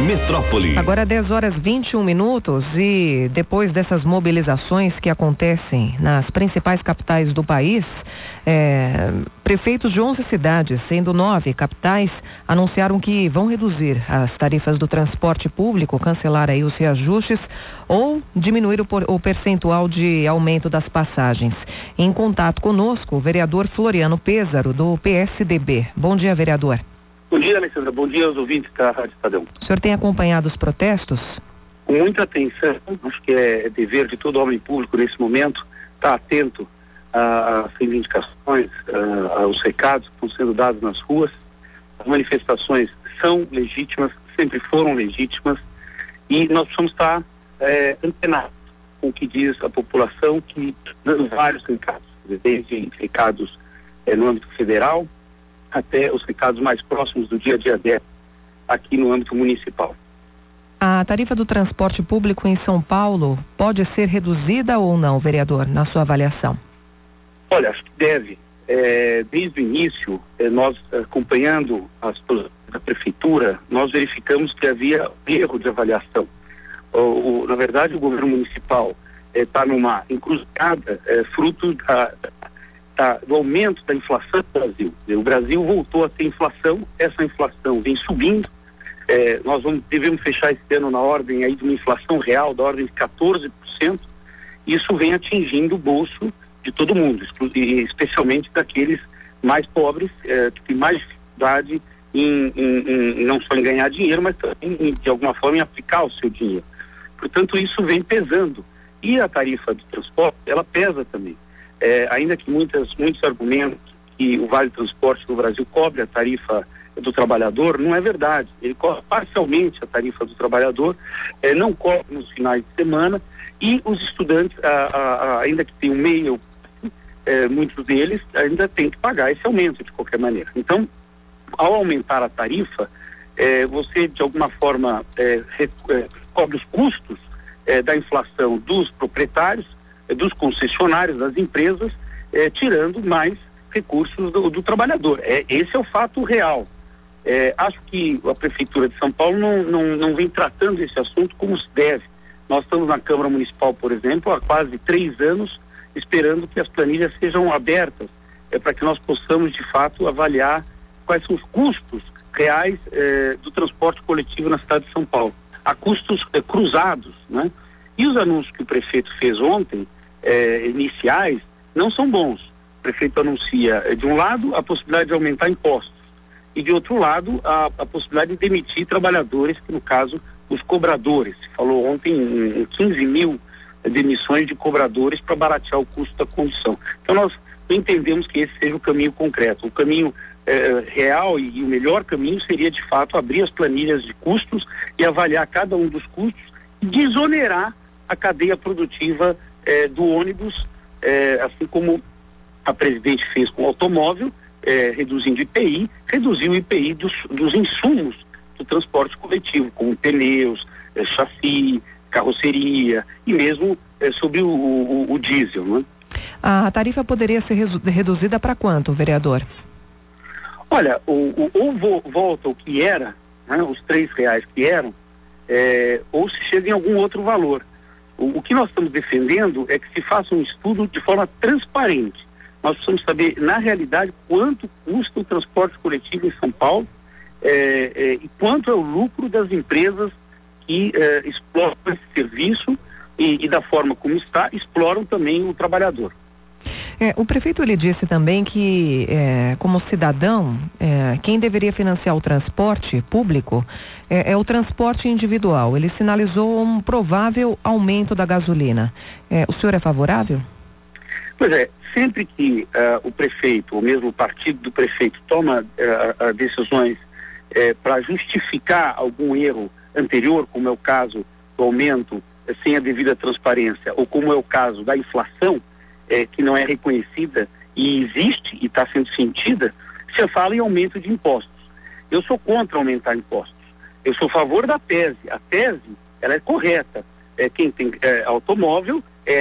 Metrópole. Agora 10h21 e depois dessas mobilizações que acontecem nas principais capitais do país, prefeitos de 11 cidades, sendo 9 capitais, anunciaram que vão reduzir as tarifas do transporte público, cancelar aí os reajustes ou diminuir o percentual de aumento das passagens. Em contato conosco, o vereador Floriano Pêssaro, do PSDB. Bom dia, vereador. Bom dia, Alessandra. Bom dia aos ouvintes da Rádio Estadão. O senhor tem acompanhado os protestos? Com muita atenção. Acho que é dever de todo homem público nesse momento estar atento às reivindicações, aos recados que estão sendo dados nas ruas. As manifestações são legítimas, sempre foram legítimas, e nós precisamos estar antenados com o que diz a população, que dando vários recados, desde recados no âmbito federal até os recados mais próximos do dia a dia dela, aqui no âmbito municipal. A tarifa do transporte público em São Paulo pode ser reduzida ou não, vereador, na sua avaliação? Olha, acho que deve. Desde o início, nós acompanhando as da prefeitura, nós verificamos que havia erro de avaliação. Na verdade, o governo municipal está numa encruzilhada fruto do aumento da inflação do Brasil. O Brasil voltou a ter inflação, essa inflação vem subindo, nós devemos fechar esse ano na ordem aí de uma inflação real da ordem de 14%, isso vem atingindo o bolso de todo mundo, especialmente daqueles mais pobres, que têm mais dificuldade em não só em ganhar dinheiro, mas também de alguma forma em aplicar o seu dinheiro. Portanto, isso vem pesando. E a tarifa de transporte, ela pesa também. Ainda que muitos argumentos que o Vale Transporte do Brasil cobre a tarifa do trabalhador, não é verdade. Ele cobre parcialmente a tarifa do trabalhador, não cobre nos finais de semana, e os estudantes, ainda que tenham meio, muitos deles ainda têm que pagar esse aumento de qualquer maneira. Então, ao aumentar a tarifa, você de alguma forma cobre os custos da inflação dos proprietários, dos concessionários, das empresas, tirando mais recursos do trabalhador. Esse é o fato real. Acho que a Prefeitura de São Paulo não vem tratando esse assunto como se deve. Nós estamos na Câmara Municipal, por exemplo, há quase 3 anos, esperando que as planilhas sejam abertas, para que nós possamos, de fato, avaliar quais são os custos reais do transporte coletivo na cidade de São Paulo. Há custos cruzados, né? E os anúncios que o prefeito fez ontem, iniciais, não são bons. O prefeito anuncia, de um lado, a possibilidade de aumentar impostos, e de outro lado, a possibilidade de demitir trabalhadores, que no caso, os cobradores. Se falou ontem em 15 mil demissões de cobradores para baratear o custo da condução. Então nós entendemos que esse seja o caminho concreto. O caminho real e o melhor caminho seria, de fato, abrir as planilhas de custos e avaliar cada um dos custos e desonerar a cadeia produtiva do ônibus, assim como a presidente fez com o automóvel, reduzindo o IPI, reduziu o IPI dos insumos do transporte coletivo, como pneus, chassi, carroceria e mesmo sobre o diesel, né? A tarifa poderia ser reduzida para quanto, vereador? Olha, ou volta o que era, né, os R$3 que eram, ou se chega em algum outro valor. O que nós estamos defendendo é que se faça um estudo de forma transparente. Nós precisamos saber, na realidade, quanto custa o transporte coletivo em São Paulo e quanto é o lucro das empresas que exploram esse serviço e da forma como está, exploram também o trabalhador. O prefeito ele disse também que, como cidadão, quem deveria financiar o transporte público é o transporte individual. Ele sinalizou um provável aumento da gasolina. O senhor é favorável? Pois é, sempre que o prefeito, ou mesmo o partido do prefeito, toma decisões para justificar algum erro anterior, como é o caso do aumento sem a devida transparência, ou como é o caso da inflação, que não é reconhecida e existe e está sendo sentida, se fala em aumento de impostos. Eu sou contra aumentar impostos. Eu sou a favor da tese. A tese, ela é correta. Quem tem automóvel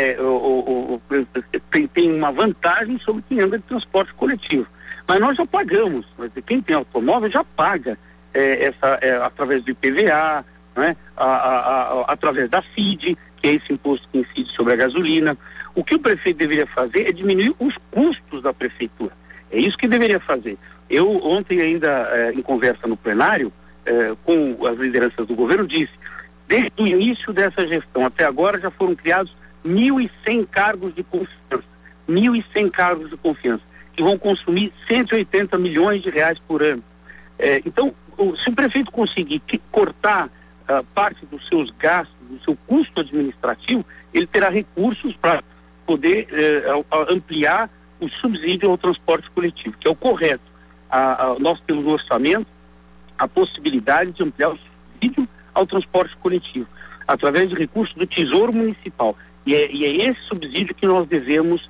tem uma vantagem sobre quem anda de transporte coletivo. Mas nós já pagamos. Quem tem automóvel já paga através do IPVA, né? Através da CID, que é esse imposto que incide sobre a gasolina. O que o prefeito deveria fazer é diminuir os custos da prefeitura. É isso que deveria fazer. Eu ontem ainda, em conversa no plenário, com as lideranças do governo, disse, desde o início dessa gestão até agora já foram criados 1.100 cargos de confiança. 1.100 cargos de confiança, que vão consumir 180 milhões de reais por ano. Então, se o prefeito conseguir cortar parte dos seus gastos, do seu custo administrativo, ele terá recursos para poder ampliar o subsídio ao transporte coletivo, que é o correto. Nós temos no orçamento a possibilidade de ampliar o subsídio ao transporte coletivo, através de recursos do Tesouro Municipal. E é esse subsídio que nós devemos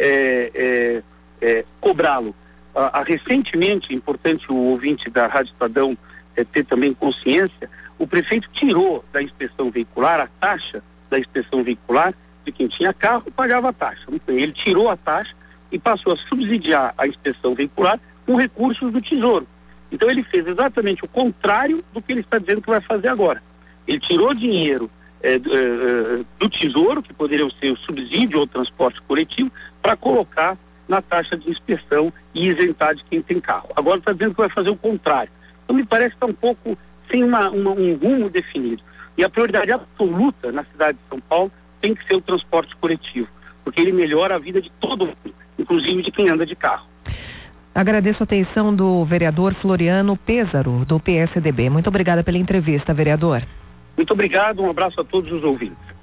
cobrá-lo. Recentemente, importante o ouvinte da Rádio Estadão ter também consciência, o prefeito tirou da inspeção veicular a taxa da inspeção veicular de quem tinha carro pagava a taxa. Ele tirou a taxa e passou a subsidiar a inspeção veicular com recursos do Tesouro. Então ele fez exatamente o contrário do que ele está dizendo que vai fazer agora. Ele tirou dinheiro do Tesouro, que poderia ser o subsídio ao transporte coletivo, para colocar na taxa de inspeção e isentar de quem tem carro. Agora está dizendo que vai fazer o contrário. Então me parece que está um pouco sem um rumo definido. E a prioridade absoluta na cidade de São Paulo tem que ser o transporte coletivo, porque ele melhora a vida de todo mundo, inclusive de quem anda de carro. Agradeço a atenção do vereador Floriano Pêssaro, do PSDB. Muito obrigada pela entrevista, vereador. Muito obrigado, um abraço a todos os ouvintes.